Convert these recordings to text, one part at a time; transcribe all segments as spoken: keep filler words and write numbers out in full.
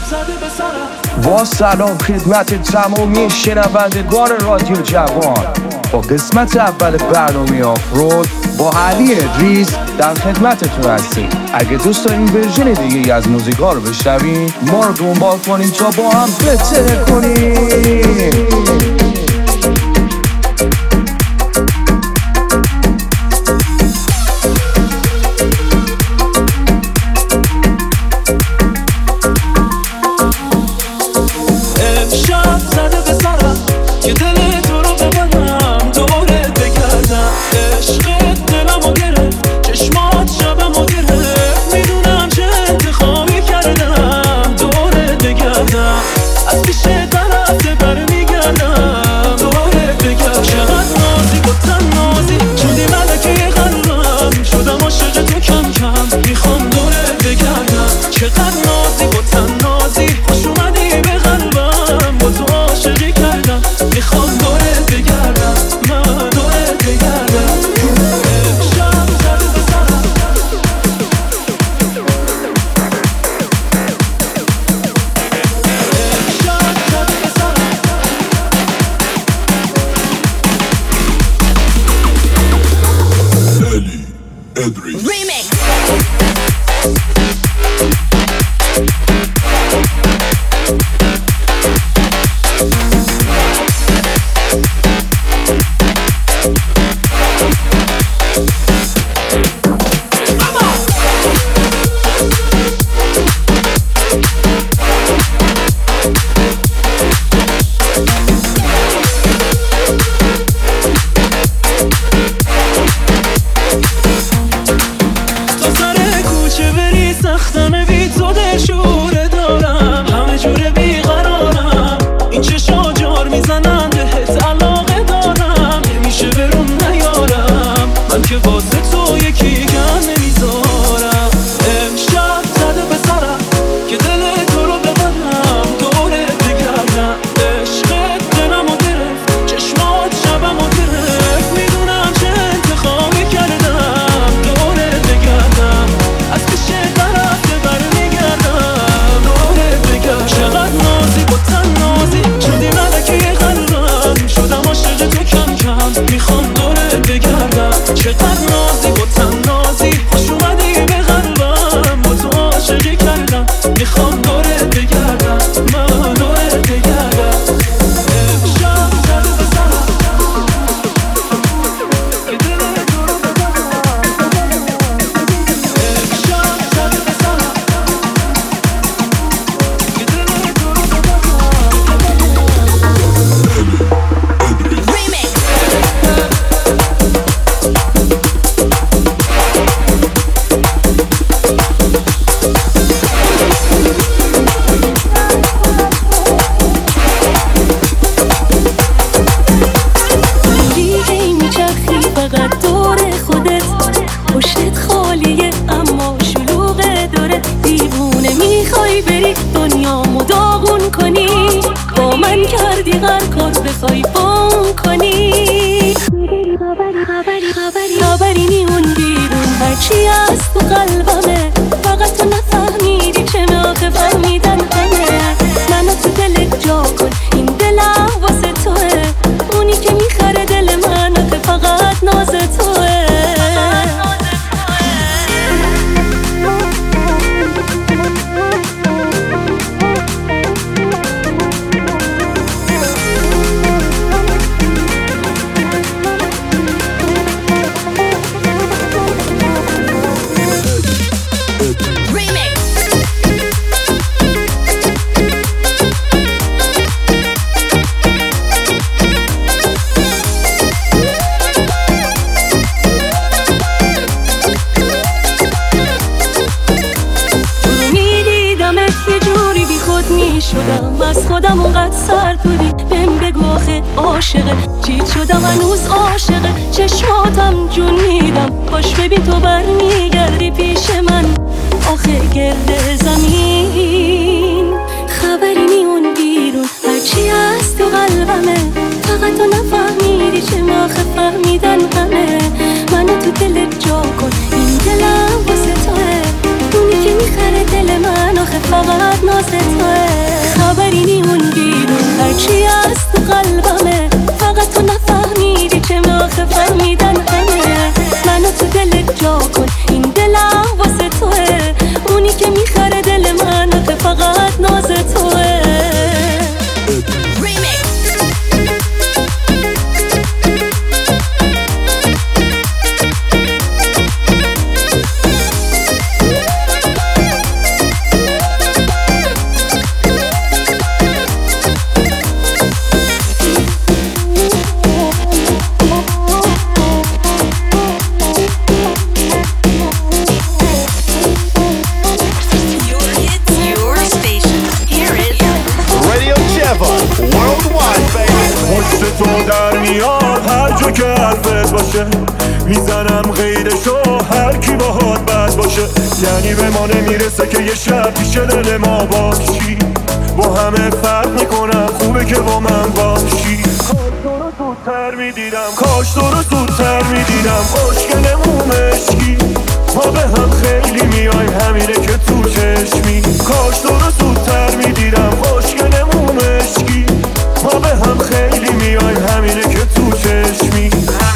با سلام خدمت تمامی شنوندگان رادیو جوان. با قسمت اول برنامه آفرود با علی ادریس در خدمتتون هستیم. اگه دوست دارین ورژن دیگه از موزیکا رو بشنوین، ما رو دنبال کنین تا با هم بتره کنیم. فقط ناز توه. آخه فهمیدن همه. منو تو دلت جا کن، این دلم واسه توه. اونی که میخره دل من آخه فقط ناز توه. میزنم غیرشو هر کی باهات بد باشه. یعنی به ما نمیرسه که یه شب پیش دل ما باشی. با همه فرق میکنم، خوبه که با من باشی. کاش تو رو زودتر میدیدم، کاش تو رو زودتر میدیدم. خوشگلمون مشکی ما به هم خیلی میایم، همینه که تو چشمی. کاش تو رو زودتر میدیدم، خوشگلمون مشکی ما به هم خیلی میایم، همینه که تو چشمی.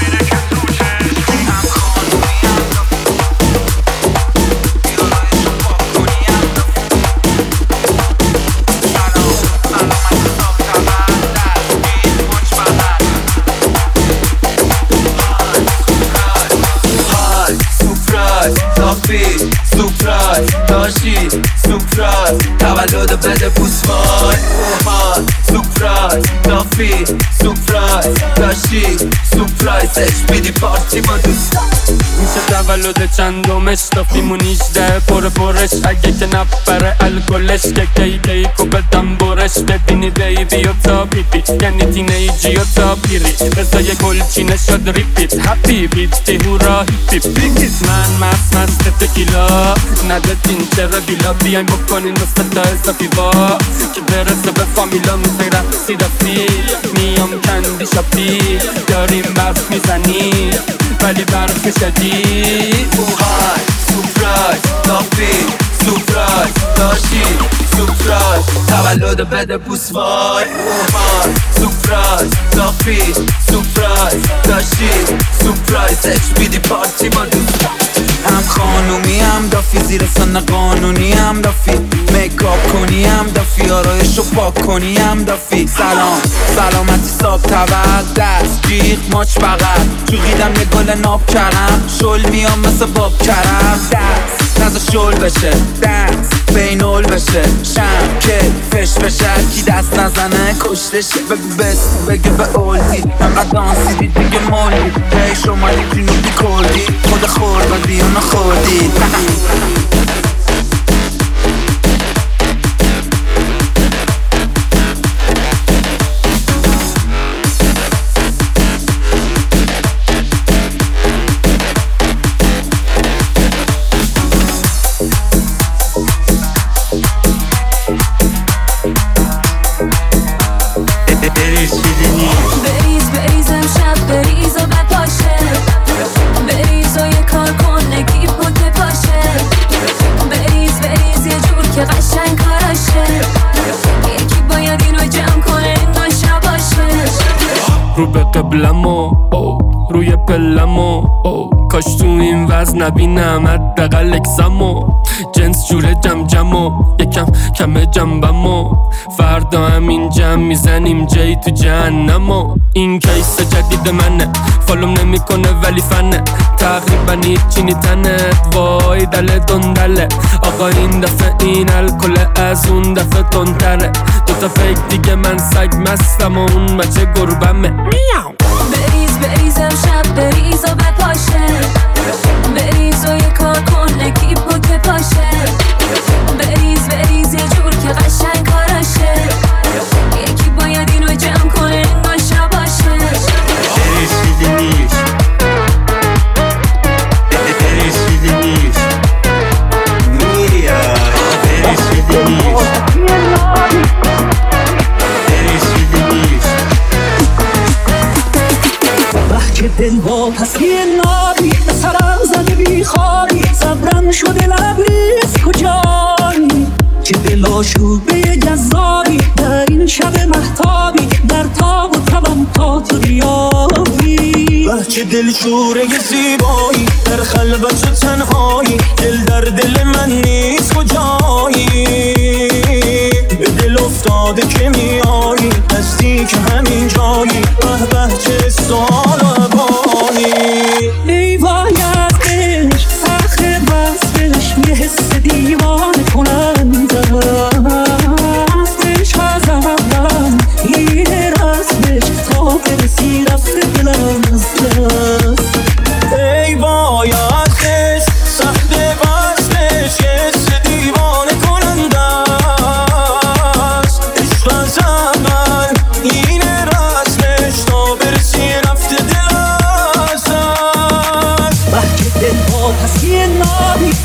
سورپرایز داشتی، سورپرایز تولد بده بوسمای. سورپرایز دافی، سورپرایز داشتی، سورپرایزش بیدی پارتی ما دوست. میشه تولد چندمش دافی مونیجده پر پرش. اگه که نپره الکلش که کی کیکو بدم برش. ببینی بیبی و تا بیبی یعنی تینیجی و تا پیری. بزای گلچینه شد ریپیت هپی بیتی هورا هیپی بیگیت. من مست مست تکیلا ندادین چرا بیلا. بیاین بکنین نصف تا حسابی با که برسه به فامیلا. میخوای رقصی دافی میام کندی شاپی. داریم برف میزنی ولی برف شدید. های سورپرایز دافی، سورپرایز داشتی، سورپرایز تولد بده بوس وای. سورپرایز دافی، سورپرایز داشتی، سورپرایزش بیدی پارتی ما دوست. هم خانومی هم دافی، زیر سن قانونی هم دافی. میکاپ کنی هم دافی، آرایشو پاک کنی هم دافی. سلام سلامتی صاحب تبد دست جیغ ماچ بغل. چوقیدم یه گل ناب کردم، شل میام مثل باب کرم. دست نزا شل بشه، دست بینول بشه. شم که فش بشه، کی دست نزنه کشتشه. بگو بس بگه به اولدی انقدر دانسیدی دیگه مولی. پیش اومدی جنوبی کردی خود خوردادی و نخوردی. بریز بریز امشب بریز و بپاشه. بریز و یه کار کن نگی بوده پاشه. بریز بریز یه جور که قشنگ کاراشه. یکی باید اینو جمع کنه این ناشه باشه. رو به قبلمو روی پلمو کاش تو این وزن نبینم حداقل اکسمو. جنس جوره جم جمو یکم کم جنبمو. فردا همین جمع میزنیم جایی تو جهنمو. این کیس جدید منه فالوم نمیکنه ولی فنه. تقریبا هیچی نیتنه وای دل دندله. آقا این دفعه این الکل از اون دفعه تندتره. دوتا فیک دیگه من سگ مستم و اون بچه گربمه. بریز بریز امشب بریز و بپاشه. بریز و یه کار کن نگی بوده پاشه. بریز بریز یه جور که قشنگ کاراشه. یکی باید اینو جمع کنه این باشه باشه. بریز چیزی نیست، بریز چیزی نیست میای. بریز چیزی نیست، بریز چیزی نیست. که دل با پسی نابی به سرم زده بی خوابی. صبرم شده لبریز کجایی که دلچوبه جذابی در این شب مهتابی در تاب و توام تا تو بیابی بچه دلشوره زیبایی در خلوت و تنهایی دل در دل من نیست کجایی به دل افتاده که میایی نزدیک همین جایی به به چه سال و عبانی ای وای از عشق آخر وصفش یه حس دیوانه کننده است عشق از اولم این رسمش تا برسی رفته دلم از دست ای وای از عشق سخت وصفش یه حس دیوانه کننده است عشق از اول این رسمش تا برسی رفته دلم از دست بحچه دل ها پس یه نابی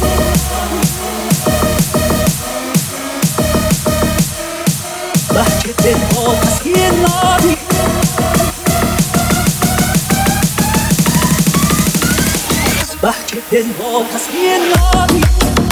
بحچه دل ها پس یه نابی بحچه دل ها پس یه نابی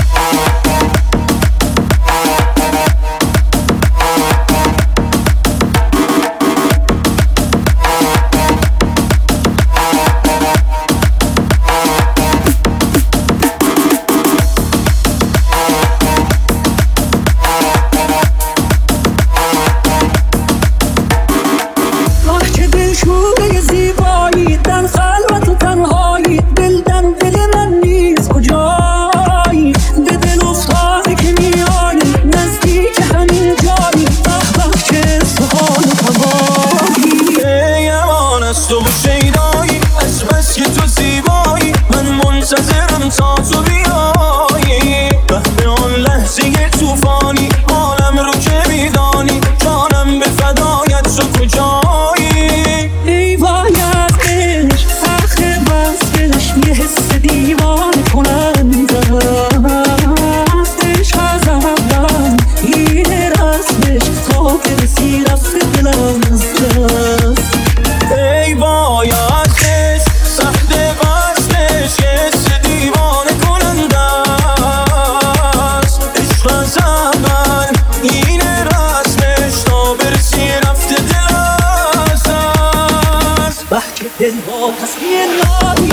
منتظرم تا تو بیایی به آن لحظه توفانی حالم رو که میدانی جانم به فدایت تو کجایی ای وای از عشق آخر وصفش یه حس دیوانه کننده است عشق از اولم این رسمش تا برسی رفته دلم از دست ای وای از عشق سخت وصلش یه حس دیوانه کننده است عشق از اول این رسمش تا برسی رفته دل از دست بحچه دل ها پس یه نابی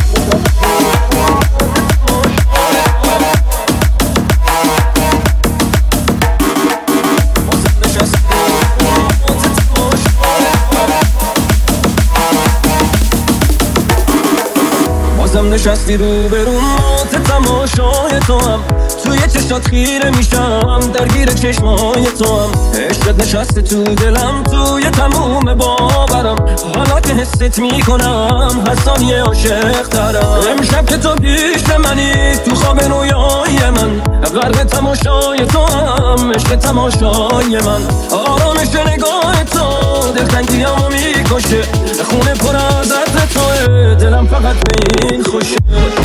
بازم نشستی رو به رو موت تماشای تو هم توی چشات خیره میشم درگیر چشمای تو هم عشقت نشسته تو دلم توی تموم باورم حالا که حست میکنم هر ثانیه عاشق ترم امشب که تو پیش منی تو خواب رویای من غرق تماشای تو هم عشق تماشای من آرامش نگاه تو دلتنگیامو میکشه خونه پر از عطر توه دلم فقط به این خوشه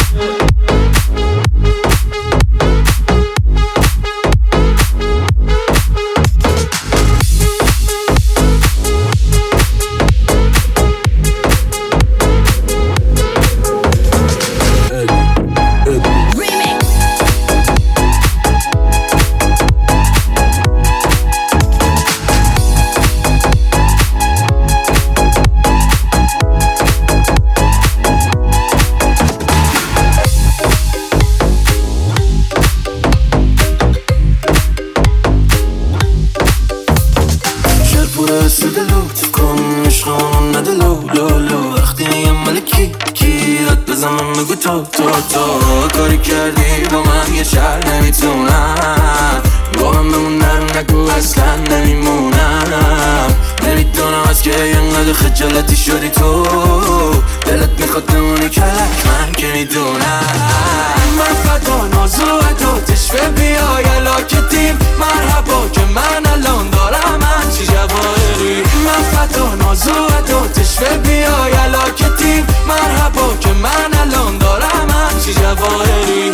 تو تو تو کاری کردی با من یه شهر نمیتونم با من بمونم نگو اصلا نمیمونم نمیدونم از که اینقدر خجالتی شدی تو دلت میخواد بمونی کلک من که میدونم من فدا نازو تو تشوه بیای علاکتیم مرحبا که من الان دارم همچی جواهری من فدا نازو تو تشوه بیای علاکتیم مرحبا که من الان دارم همچی جواهری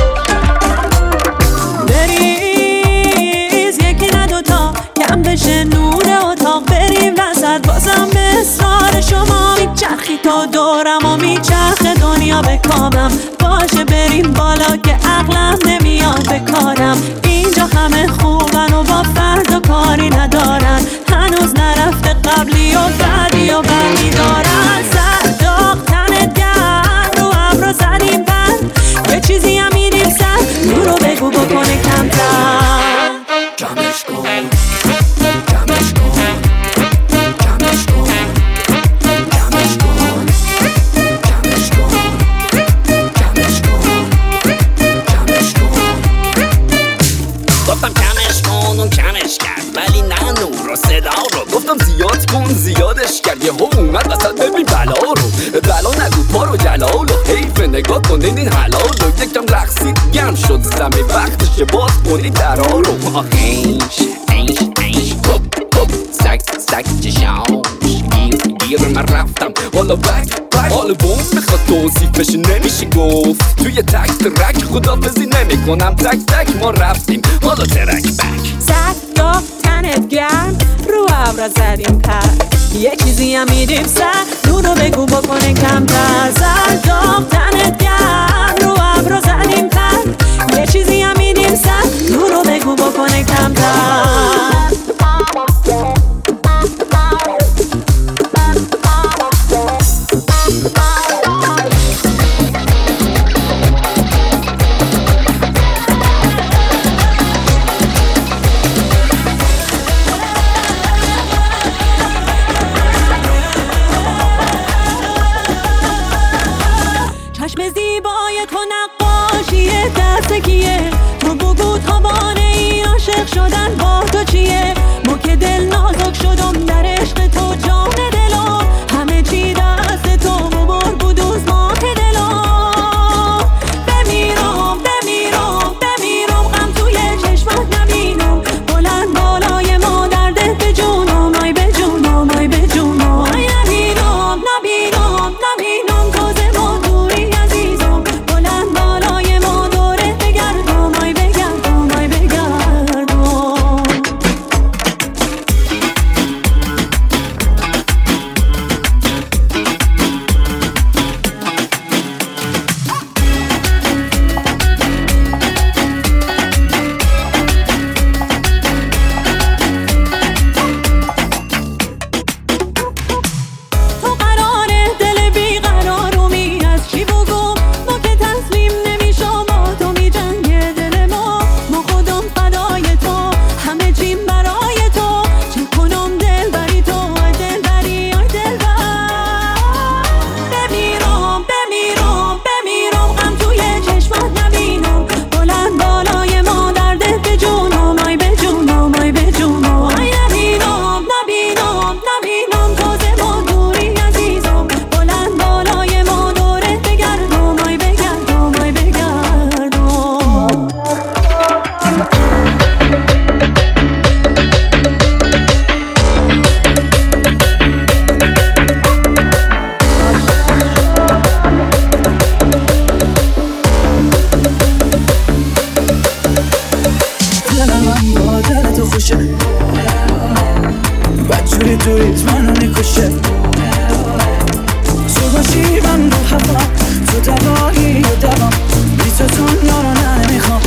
بریز یکی نه دوتا کم بشه تو دورم و میچرخه دنیا به کامم. باشه بریم بالا که عقلم نمیاد به کارم. اینجا همه خوبن و با فردا کاری ندارن. هنوز نرفته قبلی و بعدی و بعدی دارن. سر داغ تنت گرم رو ابرو زدیم بند. یه چیزی هم میریم سر نور رو بگو بکنه کمتر. کمش کن کمش کن کمش کن کمش کن کمش کن کمش کن کمش کن. گفتم کمش کن اون کمش کرد ولی نه نور و صدا رو. گفتم زیاد کن زیادش کرد یه هم اومد وسط ببین بلا رو. بلا نگو پارو جلال و حیف نگاه کنین این حلال رو. یکم رقصید گرم شد زمین وقتشه باز کنید درها رو. اینش اینش اینش هپ هپ سک سک چشاش گیر گیر من رفتم حالا بک بک. حالا بوم بخواد توصیفش نمیشه گفت. توی تک ترک خدافزی نمی کنم تک تک ما رفتیم حالا ترک بک. سر داغ تنت گرم رو ابرا زدیم پر. یه چیزی هم میدیم سر نور رو بگو بکنه کمتر. سر داغ تنت گرم رو ابرا زدیم پر. یه چیزی هم میدیم سر نور رو بگو بکنه کمتر. چشم زیبای تو نقاشی دست کیه؟ تو بگو تابانه ای عاشق شدن با تو چیه؟ ما که دل نازک شدم در عشق تو جان دلا. همه چی دست تو مبار بود از ماه دلا. بمیرم بمیرم بمیرم غم توی چشمت نبینم. بلند بالای ما درده به جونم آی به جونم آی به جونم. آی نبینم نبینم نبینم تازه ما دوری عزیزم. بلند بالای ما دوره بگردم آی بگردم آی بگردم. تو قراره دل بیقرارمی از چی بگم؟ ما که تسلیم نمیشم با تو میجنگه دل ما. ما خودم فدای تو همه چیم برای تو. چه کنم دل بری تو آی دل بری آی دل بر. بمیرم بمیرم بمیرم غم توی چشمت نبینم. بلند بالای ما درده به جونم آی به جونم آی به جونم. آی نبینم نبینم نبینم تازه ما دوری عزیزم. بلند بالای ما دوره بگردم آی بگردم آی بگردم. دلم من با دل تو خوشه بدجوری تویت منو میکشه. تو باشی من رو هوا تو دوایی و دوام. بی تو دنیا رو نه نمیخوام.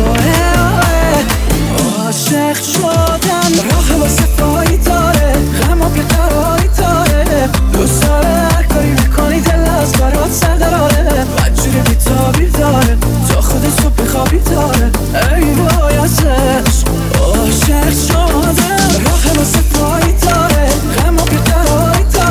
عاشق شدن راه واسه پایی داره. غم و بیقراری داره. دوست داره هر کاری میکنی دل از برات سر داره. بدجوری بی تابی داره تا خودش رو بخوابی داره. ای بایستش عاشق شدن راه واسه پایی داره. غم و بیقراری داره.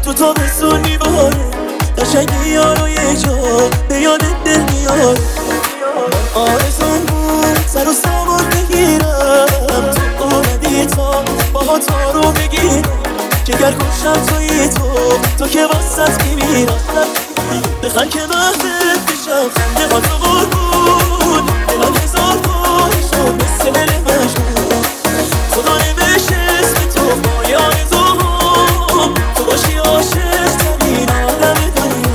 تو تابستون میباره قشنگی یارو یه جا به یادت دل میاره آرزون بود سر و سوار بگیرم تو اومدی تا باها تا رو بگیرم جگر گوشم توی تو تو که واسط میمیرم بخن که وقتت بشم خنده ها تو قربون دلم هزار بار شد مثل دل مجنون خدا نوشت اسم تو با آرزوام تو باشی عاشق ترین آدم دنیا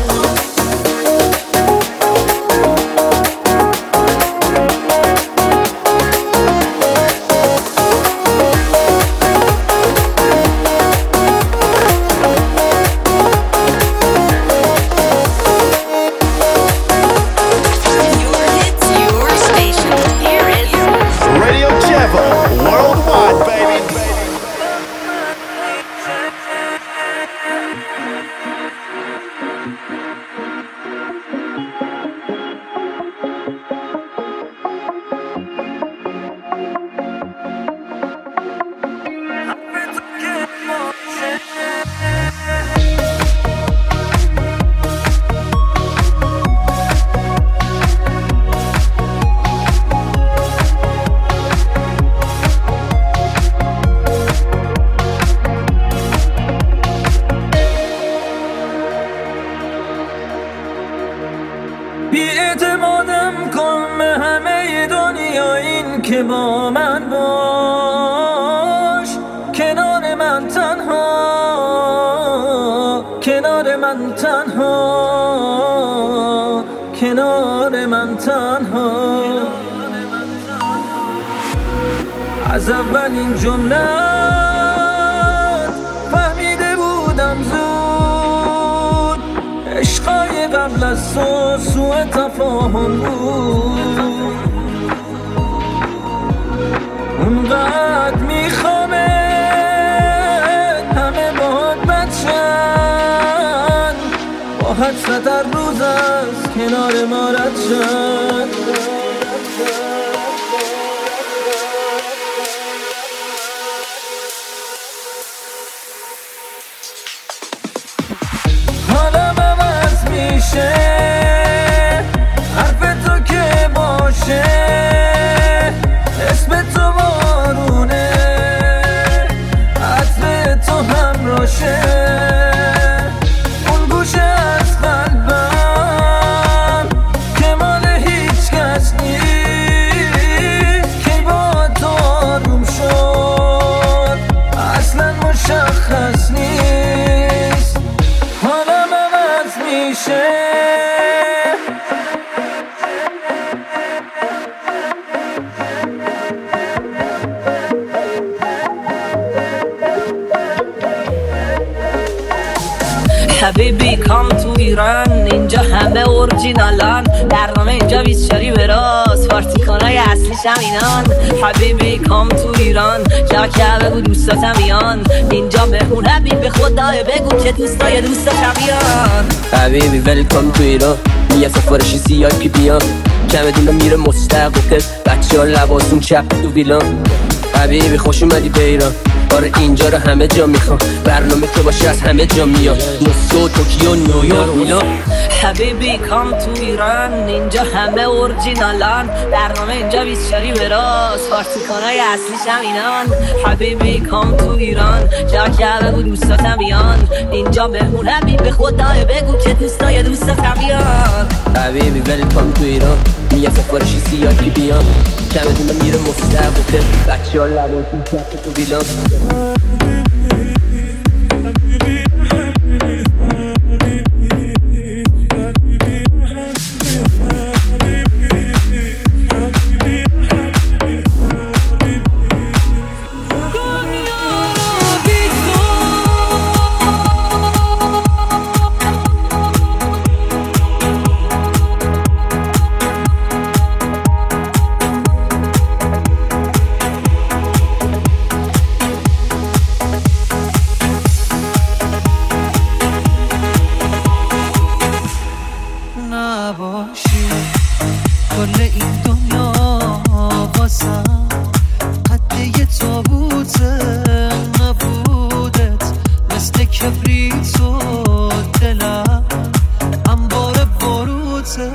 از اولین جملت فهمیده بودم زود عشقای قبل از تو سوء تفاهم بود اونقدر میخوامت همه باهات بچن با حسرت هر روز از کنار ما رد شد حرف تو که باشه اسم تو بارونه عطر تو همراشه اون گوشه از قلبم که مال هیچ کس نیست که با تو آروم شد اصلا مشخص نیست حالم عوض میشه حبیبی کام تو ایران اینجا همه اورجینالان برنامه اینجا بیست چاری به راست پارتیکانای اصلیش هم اینان حبیبی کام تو ایران جا که بگو دوستاتم بیان اینجا مهمون حبیب به خدای بگو که دوستای دوستاتم بیان حبیبی ویلکام تو ایران یه سفارشی سی آی پی بیان کمه دینا میره مستقل بچه ها لباسون چپ تو ویلان حبیبی خوش اومدی به ایران آره اینجا رو همه جا میخوام برنامه تو باشه از همه جا میاد موسکو توکیو نیویورک میلان حبیبی کام تو ایران اینجا همه اورجینالان برنامه اینجا بیست چاری به راست پارتیکانای اصلیش هم اینان حبیبی کام تو ایران جا که بگو دوستاتم بیان اینجا مهمون حبیب به خدای بگو که دوستای دوستاتم بیان حبیبی ویلکام تو ایران یه سفارشی سی آی پی بیان کمه دینا میره مستقل بچه ها لباسون چپ تو ویلان تو دلم انبار بروزه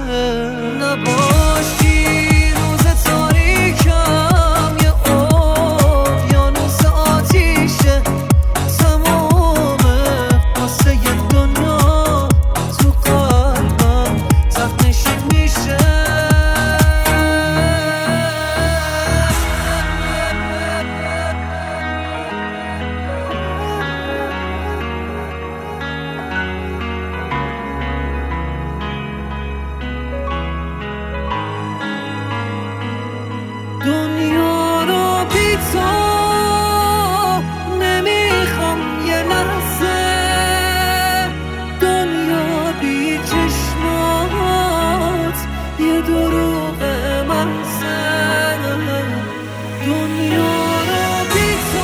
نباشی روز تاریکم یه اقیانوس آتیشه تمامه قصه دنیا تو قلبم تخنشین میشه دنیا رو بی تو نمیخوام یه لحظه دنیا بی چشمات یه دروغ محضه دنیا رو بی تو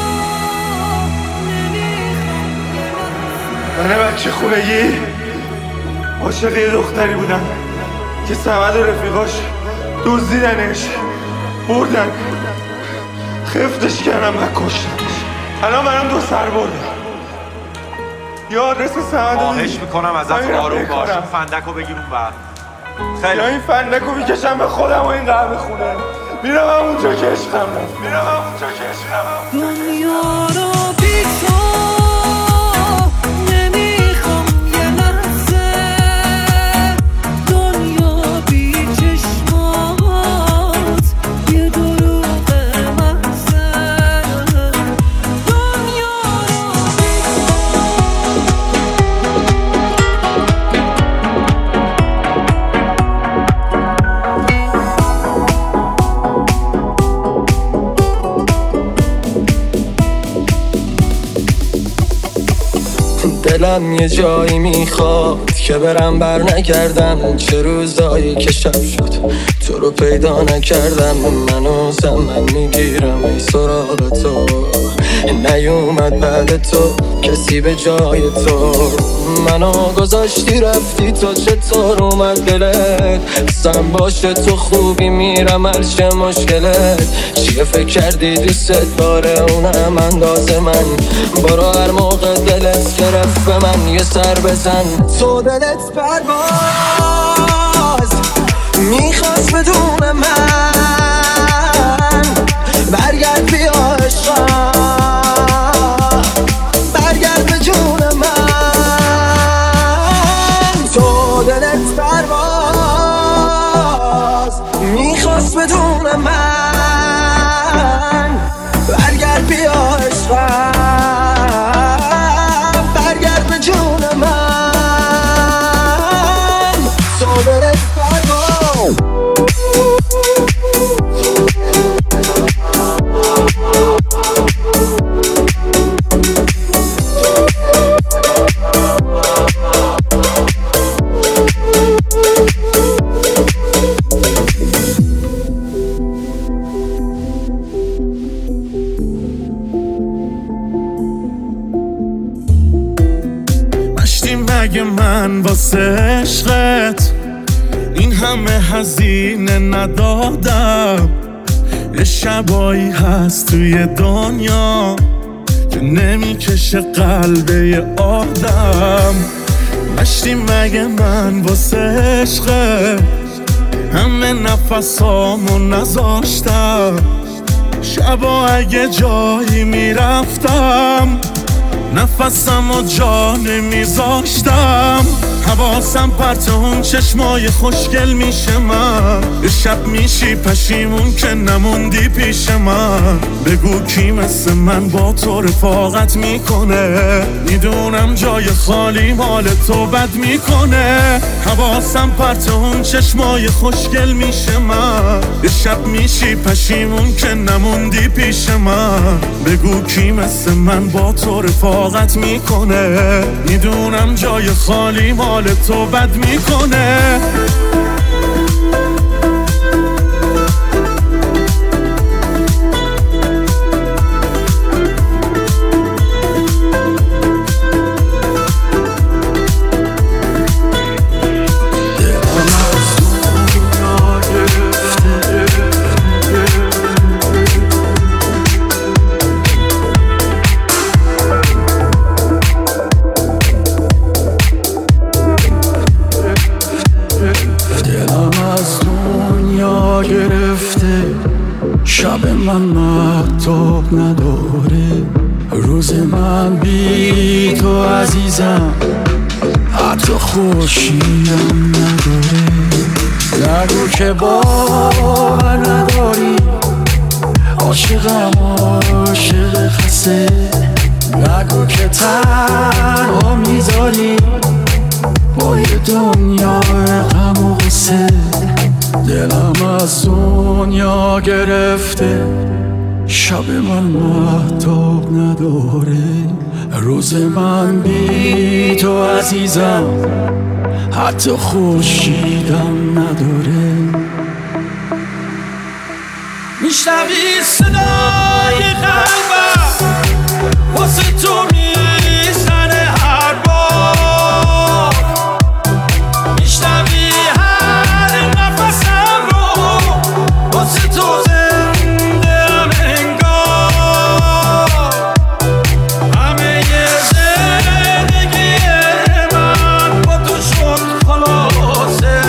نمیخوام یه لحظه من بچه خونگی عاشق یه دختری بودم که سمد و رفیقاش دزدیدنش بردن خفتش کردم و کشتنش الان برام دو سر بردم یا آدرس سمد خواهش میکنم ازت آروم باش فندکو بگیر اون بر خیلی یا این فندکو میکشم به خودم و این قهوه خونه میرم همونجا که عشقم رفت میرم همونجا که عشقم رفت دنیا رو بی تو نمیخوام یه لحظه دنیا بی چشمات یه دروغ محضه دنیا رو بی دلم یه جایی میخواد که برم بر نگردم چه روزایی که شب شد تو رو پیدا نکردم منو زمن میگیرم ای سراغ تو نیومد بعد تو کسی به جای تو منو گذاشتی رفتی تو چطور اومد دلت سم باشه تو خوبی میرم هرچه مشکلت چیه فکر کردی دوست داره اونم انداز من برو هر موقع دلت گرفت به من یه سر بزن تو دلت پرواز میخواست بدون من برگرد بیا عشقم برگرد به جون من تو دلت پرواز میخواست بدون من برگرد بیا عشقم برگرد به جون من تو دلت پرواز مگه من واسه عشقت این همه هزینه ندادم یه شبایی هست توی دنیا که نمیکشه قلب یه آدم مشتی مگه من واسه عشقت همه نفسامو نذاشتم شبا اگه جایی میرفتم نفسم و جا نمیذاشتم حواسم پرت اون چشمای خوشگل میشه من یه شب میشی پشیمون که نموندی پیش من بگو کی مثل من با تو رفاقت میکنه میدونم جای خالی مال تو بد میکنه حواسم پرت اون چشمای خوشگل میشه من یه شب میشی پشیمون که نموندی پیش من بگو کی مثل من با تو رفاقت میکنه میدونم جای خالی مال تو بد میکنه من مهتاب نداره، روز من بی تو عزیزم حتی خورشیدم نداره. نگو که باور نداری، عاشقم عاشق خسته. نگو که تنها میذاری با یه دنیا غم و غصه. دلم از دنیا گرفته، شب من مهتاب نداره، روز من بی تو عزیزم حتی خورشیدم نداره. میشنوی صدای قلبم واسه تو میزنه هر بار، میشنوی هر نفسم رو واسه تو زنده ام انگار. همه زندگی من با تو شد خلاصه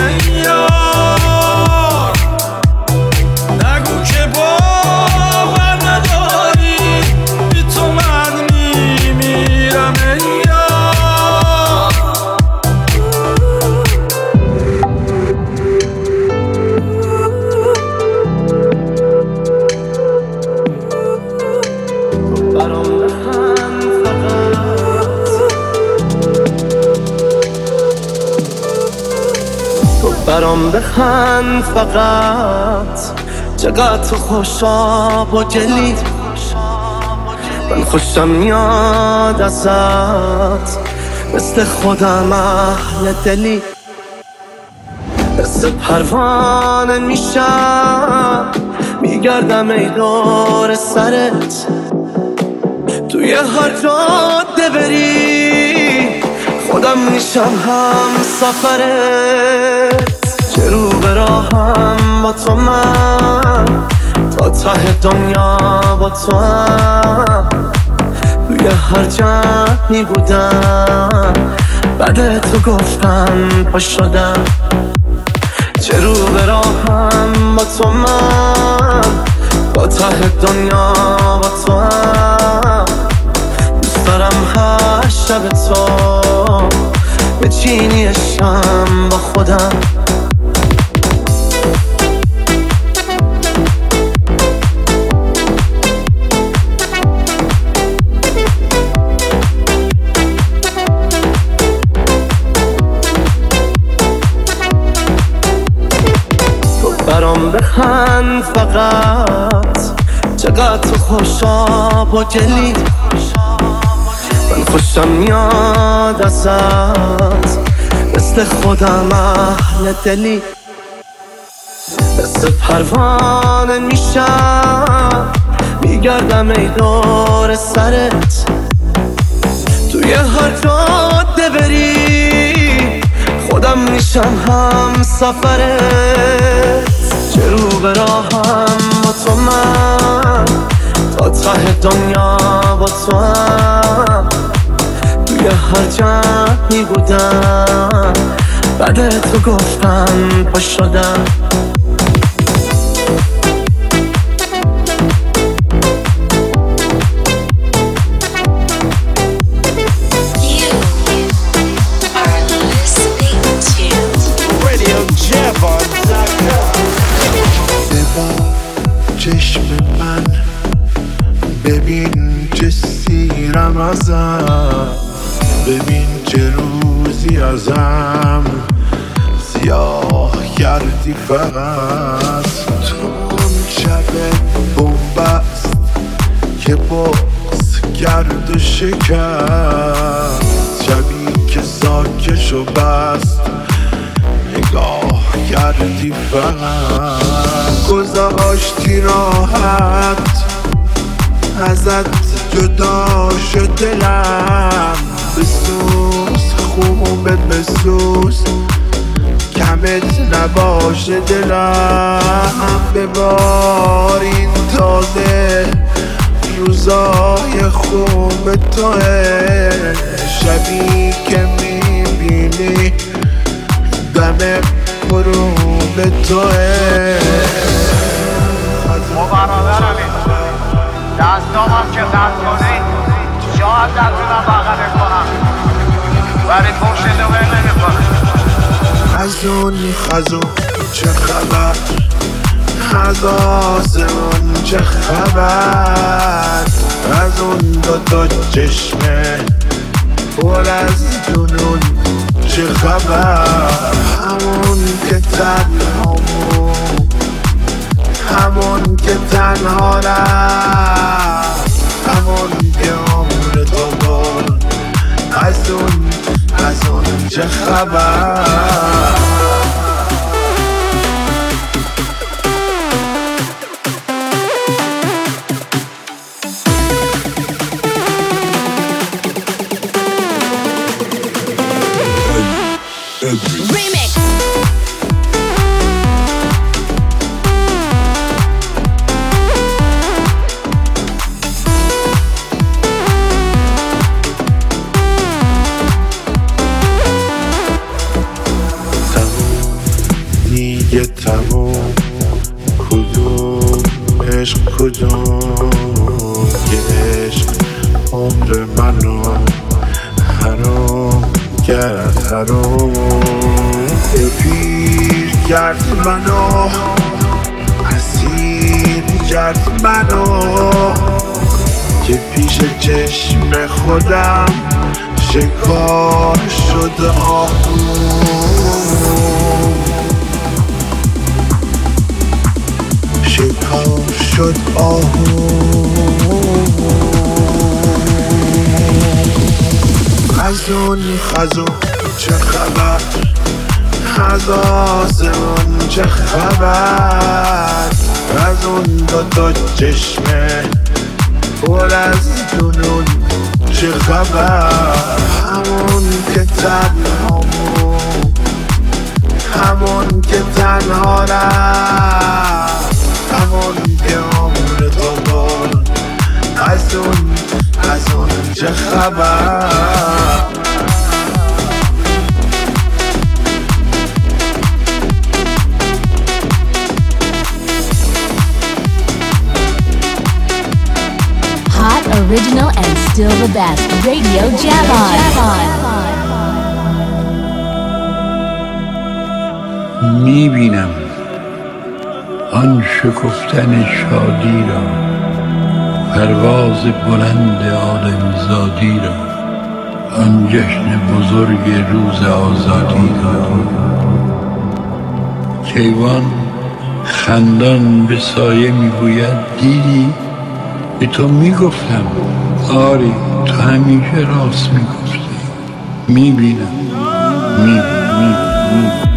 یار. نگو که باور نداری، بی تو من میمیرم ای یار. برام بخند فقط، تو برام بخند فقط. چقدر تو خوشاب و گلی، من خوشم میاد ازت، مثل خودم اهل دلی. مثل پروانه میشم میگردم ای دور سرت، توی هر جاده بری خودم میشم هم سفرت. چه رو به راهم با تو من، تا ته دنیا با تو هم. توی هر جمعی بودم بعد تو گفتم پا شدم. چه رو به راهم با تو من، تا ته دنیا با تو هم. دوست دارم هر شب تو به چینی شم با خودم. برام بخند فقط، چقدر تو خوشاب و گلی. من خوشم میاد ازت، مثل خودم اهل دلی. مثل پروانه میشم میگردم ای دور سرت، توی هر جاده بری خودم میشم هم سفرت. چه رو به راهم با تو من، تا ته دنیا با تو هم. توی هر جمعی بودم بعد تو گفتم پا شدم. چشم من ببین چه سیرم ازم، ببین چه روزی ازم سیاه کردی فقط. تو اون شب بومبست که باز کرد و شکست، شبی که ساکشو بست نگاه کردی فقط. گذاشتی راحت ازت جدا شد دلم، بسوز خوبت بسوز کمت نباشه دلم. ببارین تازه روزای خوب توه، شبی که میبینی دم غروب توه. ما برادرمی دستامم که قطع کنی شاید نتونم بغله کنم ولی پشت دوبه نمیکنم. از اون خزون چه خبر، از آسمون چه خبر، از اون دوتا چشمه پر از جنون چه خبر. همون که تنهامون، همون که تنها رفت، همون که عمر تو برد، از اون از اون چه خبر. Remix. دیگه تموم، کدوم عشق کدوم یه عشق عمر منو حرام کرد، حرام یه پیر کرد منو، اسیر کرد منو که پیش چشم خودم شکار شد آهوم، شکار شد آهوم. از اون خزون چه خبر، از آسمون چه خبر، از اون دوتا چشمه پر از جنون چه خبر. همون که تنهامون، همون که تنها رفت، همون که عمر تو برد، از اون از اون چه خبر. Hot, original, and still the best. Radio Javon. میبینم آن شکفتن شادی را، پرواز بلند آدمزادی را، آن جشن بزرگ روز آزادی را. کیوان خندان به سایه میگوید دیدی؟ به تو میگفتم. آری تو همیشه راست میگفتی. میبینم میبینم میبینم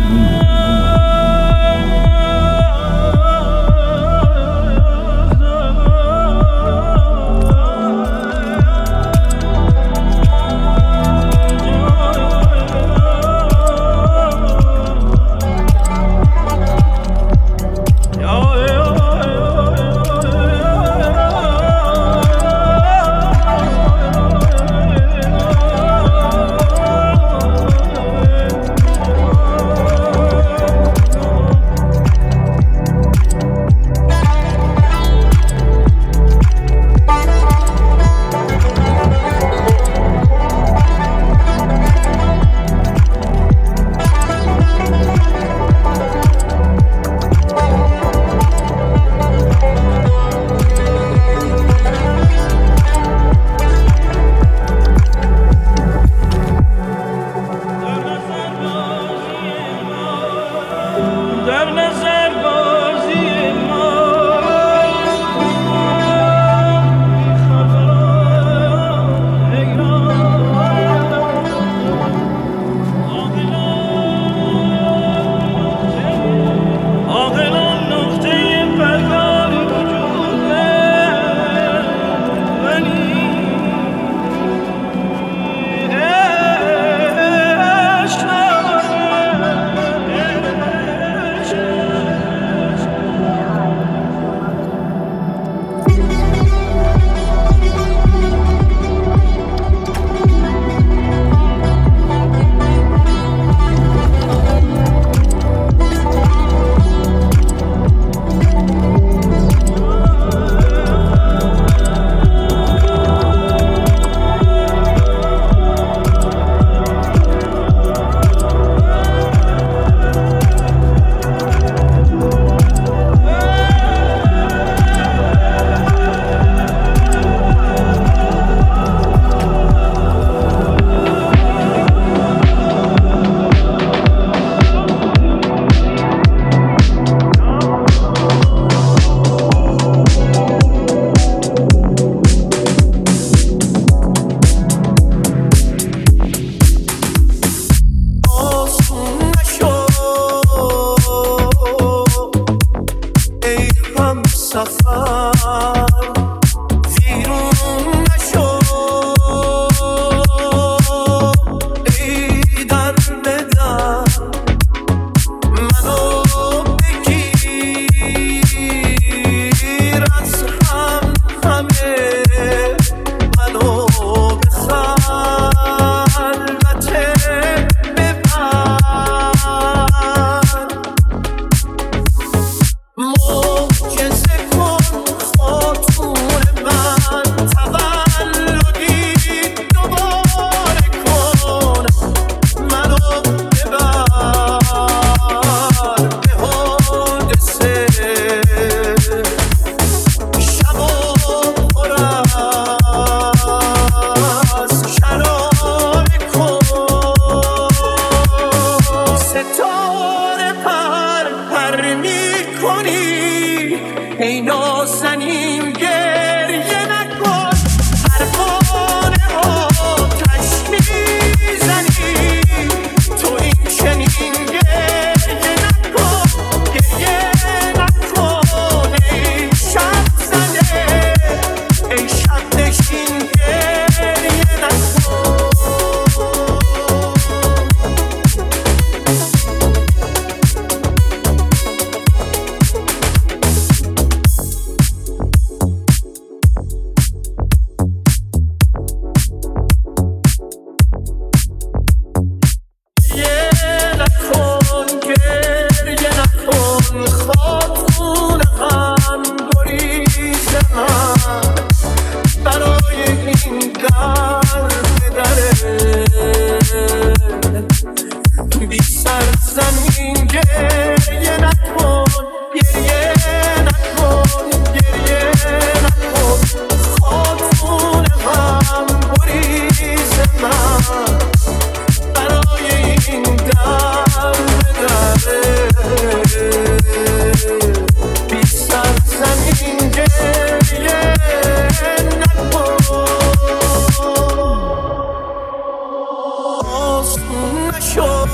نشو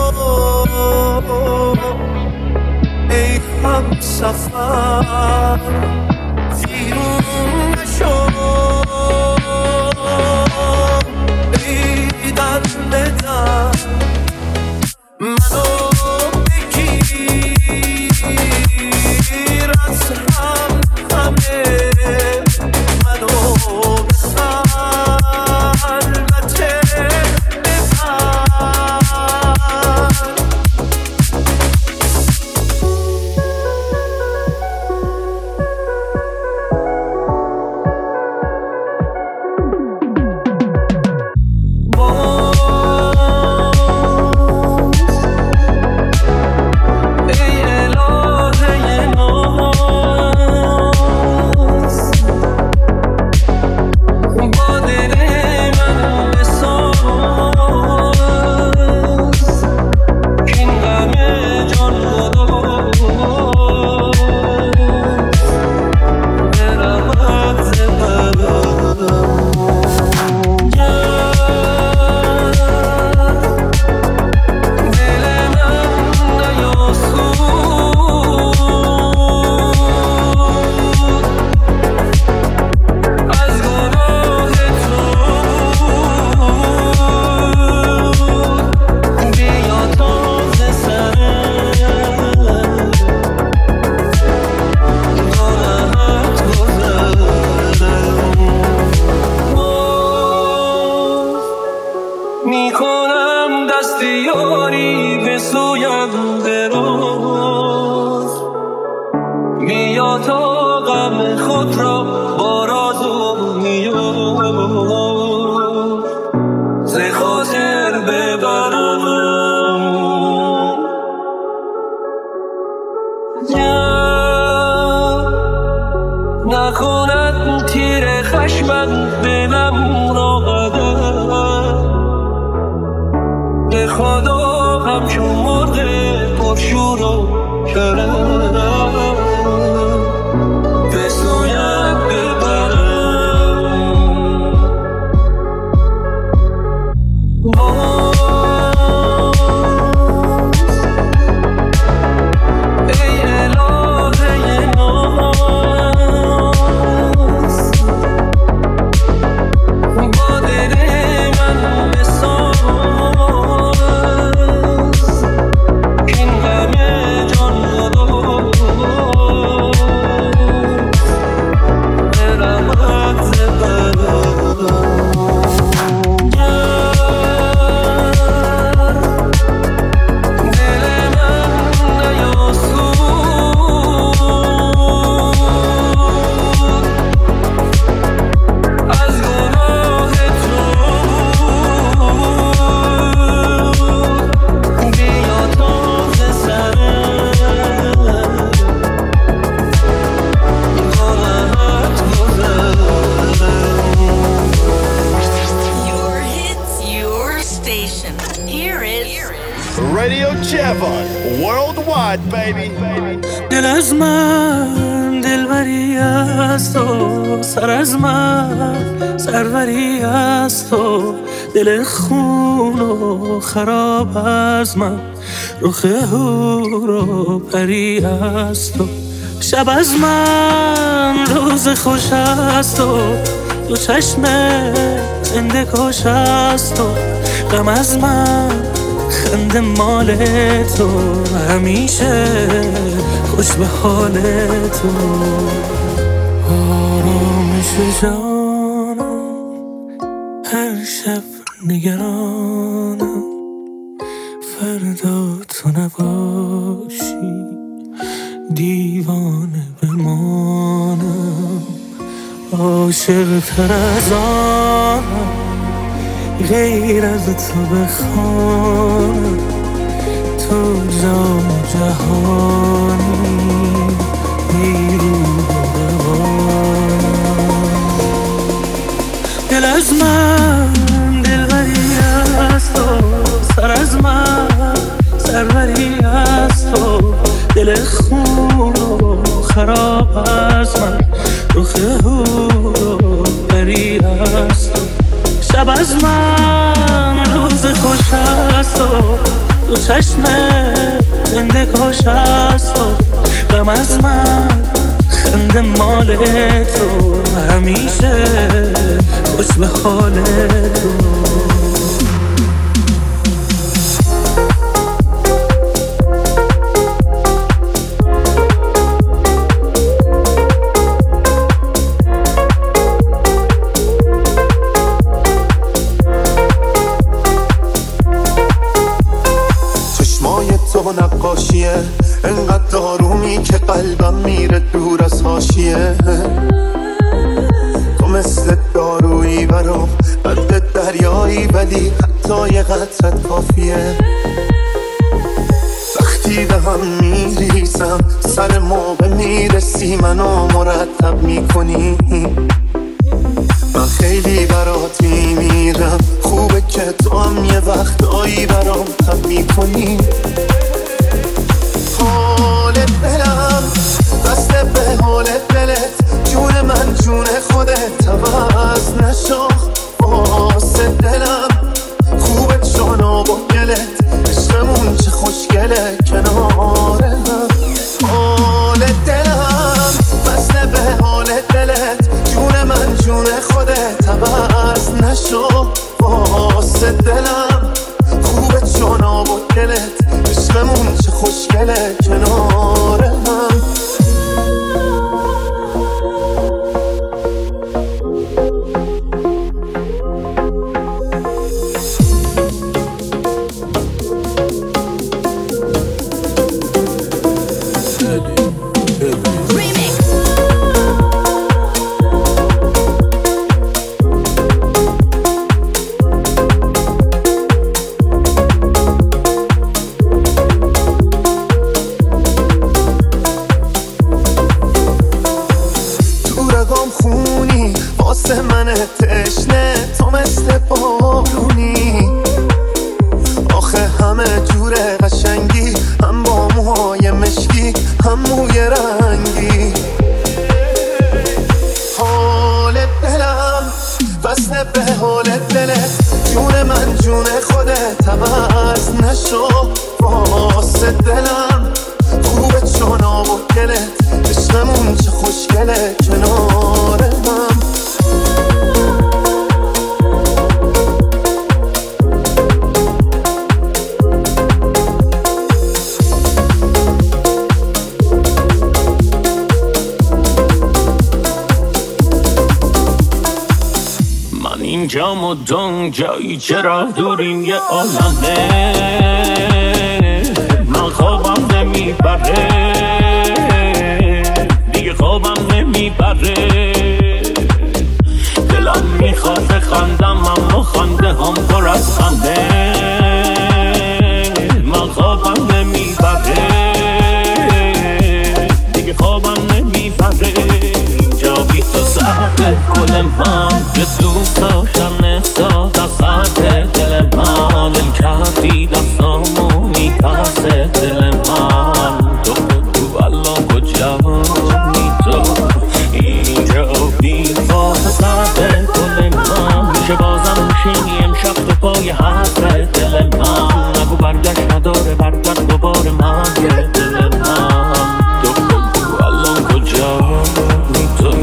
ای هم سفر ویرون نشو ای در بدن منو بگیر از هم همه منو به خلوته نکند تیر خشمم دلم را قدر به خدا همچون مرغ پرشور و کرم به سویت ببرم ای الهه ناز با دل من بساز این غم جان رو برم از Radio Javon, worldwide, baby. دل از من دلبری است و سر از من سروری است و دل خون و خراب از من رخ هور و پری است و شب از من روز خوش است و دو چشم زنده کش است و غم از من خنده مال تو همیشه خوش به حال تو آرامش جانم هر شب نگرانم فردا تو نباشی دیوانه بمانم عاشق تر از آنم غیر از تو بخوانم تو جان جهانی بیرون روانم دل از من دلبری است و سر از من سروری است و دل خون و خراب از من رخ هور و پری است شب از من روز خوش است هست و تو چشمت زنده کاش هست و غم از من خنده مال تو همیشه خوش به حال تو. تو نقاشیه انقدر دارومی که قلبم میره دور از حاشیه. تو مثل دارویی برام قد دریایی ولی حتی یه قطرت کافیه. وقتی به هم میریزم سر موقع میرسی منو مرتب میکنی. من خیلی برات میمیرم خوبه که تو هم یه وقتایی برام تب میکنی. حال دلم بسته به حال دلت جون من جون خودت عوض نشو واسه دلم خوبه جانا با گلت عشقمون چه خوشگله کنار هم. حال دلم بسته به حال دلت جون من جون خودت عوض نشو واسه دلم خوبه جانا با گلت عشقمون چه خوشگله کنار هم. جام و دون جایی چرا دوریم یه عالمه. من خوابم نمیبره دیگه خوابم نمیبره. دلم میخواد خندم اما خنده هم پر از خنده. من خوابم نمیبره دیگه خوابم نمیبره. اینجا بی تو سرده گل من که دوست داشتم نستاد از سرد دل من. دل کردی دستامو میپسه دل من. تو تو الان کجایی تو اینجا بی تو سرده گل من. میشه بازم میشینی امشب تو پای حرف دل من. نگو برگشت نداره برگرد دوباره مرگ دل من. تو تو الان کجایی تو.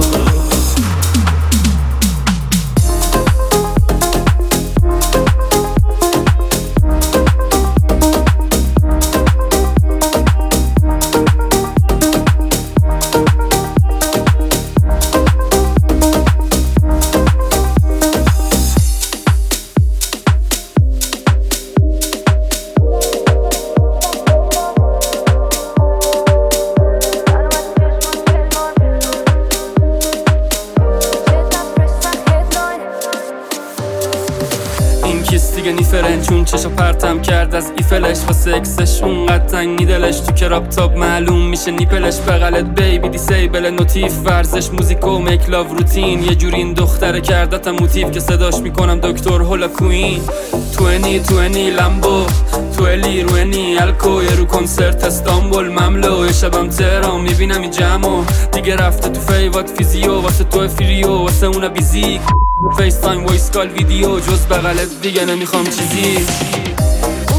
چون چشا پرتم کرد از ایفلش و سکسش اونقدر تنگی دلش تو کراب تاب معلوم میشه نیپلش. بغلت بیبی دیسیبل نوتیف ورزش موزیک و مکلاو روتین. یه جوری این دختره کردتم موتیف که صداش میکنم دکتر هولا کوین. توینی توینی لمبو تویلی روینی الکو. یه رو کنسرت استانبول مملو. یه شبم تهران میبینم این جمعو دیگه رفته تو فیوات فیزیو. واسه تو فریو واسه اونا بیزیک فیس تایم وایس کال ویدیو. جز بغلت دیگه نمیخوام چیزی.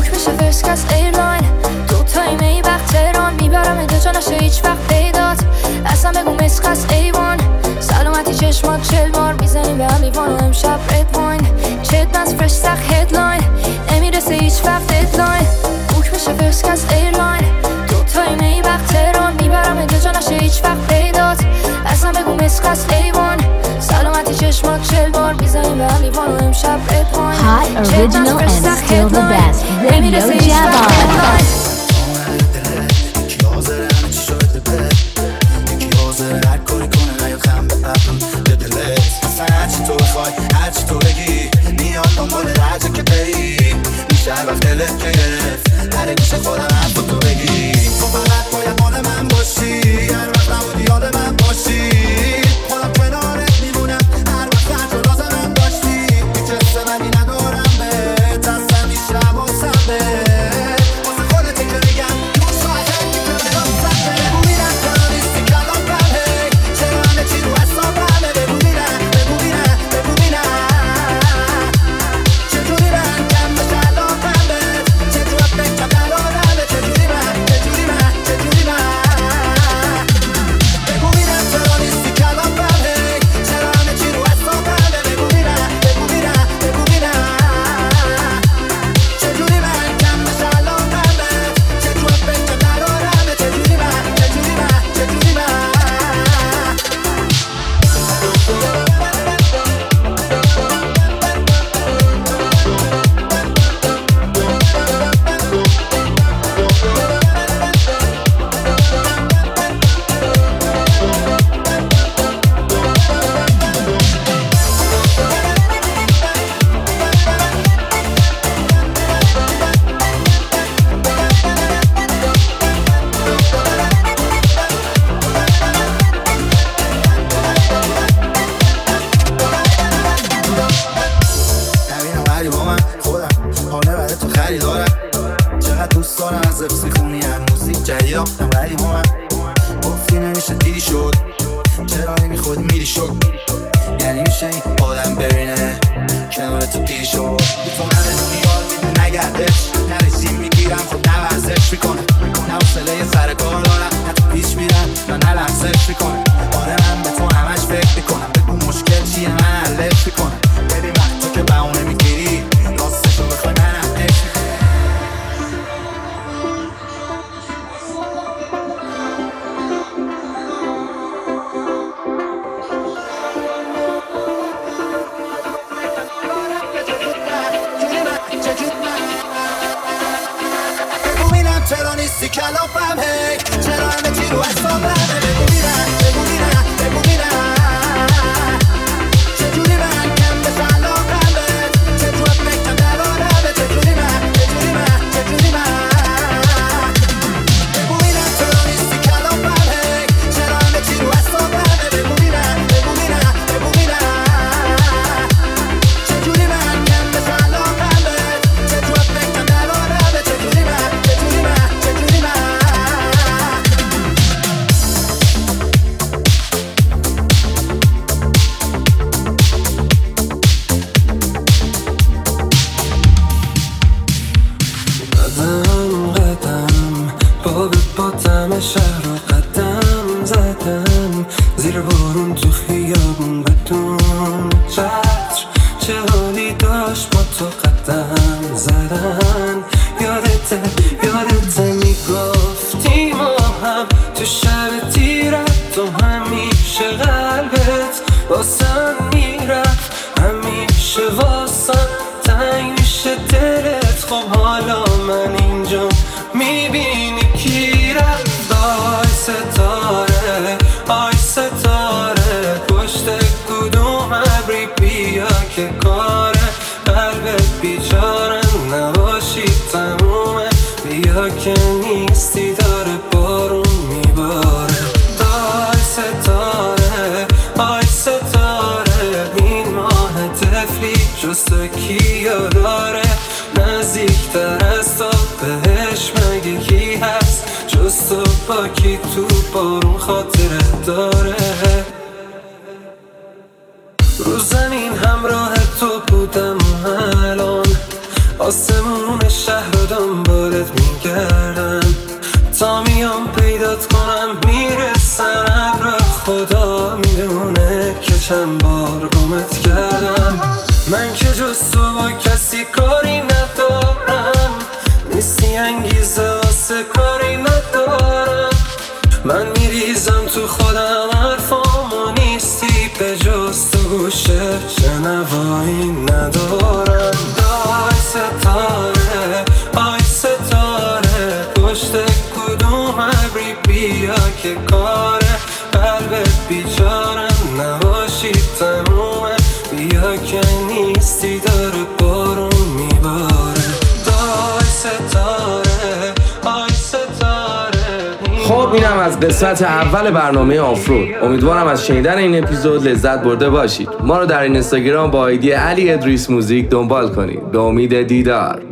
فرست کس ایرلاین دو تا ایمه وقت تهران میبرم اینجا جا نشه هیچ وقت پیدات اصلا بگو مسخص ایوان سلامتی چشمات چل بار میزنیم به هم ایوان و امشب رد واین چت بس فرش سخت هدلاین نمیرسه هیچ وقت ددلاین بوک بشه فرست کس ایرلاین دو تا ایمه وقت تهران میبرم اینجا جا نشه هیچ وقت پیدات اصلا بگو مسخص ایوان سلامتی چشمات چل بار میزنیم به هم ایوان و امشب رد واین Hot, original, and still the best. Radio Jabba. هرچی تو بگی میاد دنبال درجه که بری میشه هر وقت دلت گرفت هر گوشه خودم حرف تو بگی تو فقط باید مال من باشی هر وقت نبودی یاد من باشی خودم کنارت میمونم هر وقت هر جا لازمم داشتی هیچ حس منی ندارم بهت اصلا میشه حواسم بهت واسه خودتی که میگم دو ساعته میگم براسم بهت بگو میرم تو نیستی کلام بهه چرا همه چی رو حسابمه بگو میرم بگو میرم بگو میرم چجوری من کم بشه علاقم بهت چجور بکنم قرارمه چجوری من چجوری من چجوری من بگو میرم چرا نیستی کلام بهه چرا همه چی رو حسابمه بگو میرم بگو میرم بگو میرم چجوری من کم بشه علاقم بهت چجور بکنم قرارمه چجوری من چجوری من چجوری من نبینم ولی با من خودم حاله برای تو خریدارم چقدر دوست دارم از حفظ میخونی هم موزیک جدید آفتم ولی با من گفتی نمیشه دیدی شد چرا نمیخود میری شد یعنی میشه این آدم ببینه کنار تو دیری شد تو من نیار میده نگردش نرسیم میگیرم خود نورزش میکنه نه حوصله سر کار دارم نه تو پیش میرم نه نه لحظش میکنه آره من به تو همش فکر میکنم بگو مشکل چیه من حلش میکنم ببین وقت تو که بهونه میگیری راستشو بخوای منم عشق بگو میرم چرا نیستی کلافم هی چرا همه چی رو حسابمه بگو میرم بگو میرم بگو میرم چجوری من کم بشه علاقم بهت چجور بکنم قرارمه چجوری من چجوری من چجوری من بگو میرم چرا نیستی کلافم هی چرا همه چی رو حسابمه بگو میرم بگو میرم بگو میرم چجوری من کم بشه علاقم بهت چجور بکنم قرارمه چجوری من چجوری من چجوری من قدم قدم باب باتم شهر رو قدم زدم زیر بارون تو خیابون بدون چتر چه حالی داشت با تو قدم زدن یادته یادته میگفتی ما هم تو شب تیرت تو همیشه قلبت واسم میرفت همیشه واسم تنگ میشه دلت خب حالا من اینجا میبینی کی رفت آی ستاره آی ستاره پشت کدوم ابری بیا که کاره قلبت بیچاره نباشی تمومه بیا که نیستی داره بارون میباره آی ستاره آی ستاره این ماه تفلی جز تو کیا داره نزدیکتر از تو بهش مگه کی هست جز تو با کی تو بارون خاطره داره رو زمین همراه تو بودم و الان آسمون شهر رو دنبال چند بار گمت کردم. من که جز تو با کسی کاری ندارم، نیستی انگیزه واسه کاری ندارم. من میریزم تو خودم حرفامو نیستی، به جز تو گوشه شنوایی ندارم. آی ستاره آی ستاره، پشت کدوم ابری بیا که کاره قلبت بیچارم نباشی تمومه، بیا که نیستی داره بارون میباره. آی ستاره آی ستاره. خب اینم از قسمت اول برنامه آفرود. امیدوارم از شنیدن این اپیزود لذت برده باشید. ما رو در اینستاگرام با آیدی علی ادریس موزیک دنبال کنید. به امید دیدار.